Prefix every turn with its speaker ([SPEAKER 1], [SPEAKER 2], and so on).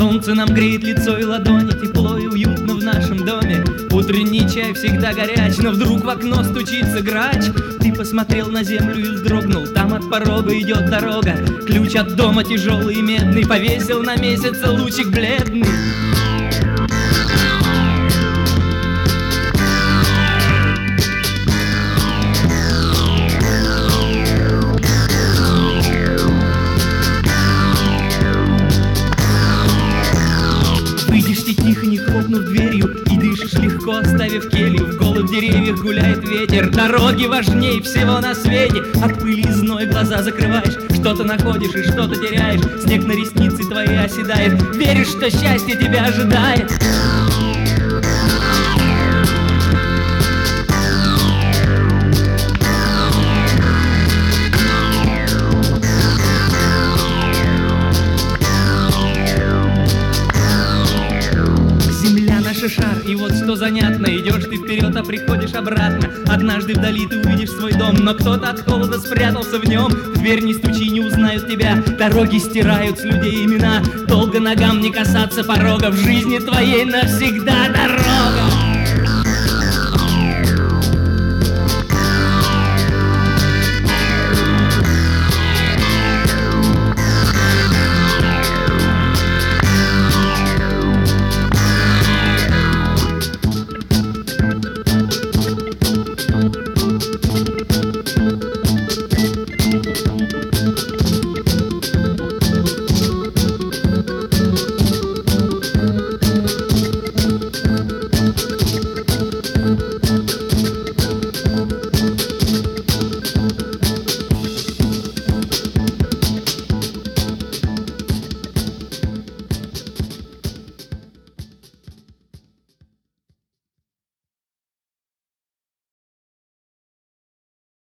[SPEAKER 1] Солнце нам греет лицо и ладони, тепло и уютно в нашем доме. Утренний чай всегда горяч, но вдруг в окно стучится грач. Ты посмотрел на землю и вздрогнул, там от порога идет дорога. Ключ от дома тяжелый и медный, повесил на месяце лучик бледный. Выйдешь ты тихо, не хлопнув дверью, и дышишь легко, оставив келью. В голых деревьях гуляет ветер, дороги важней всего на свете. От пыли и зной глаза закрываешь, что-то находишь и что-то теряешь. Снег на ресницы твои оседает, веришь, что счастье тебя ожидает. Шар, и вот что занятно, идешь ты вперед, а приходишь обратно. Однажды вдали ты увидишь свой дом, но кто-то от холода спрятался в нем. В дверь не стучи, не узнают тебя, дороги стирают с людей имена. Долго ногам не касаться порога, в жизни твоей навсегда дорога.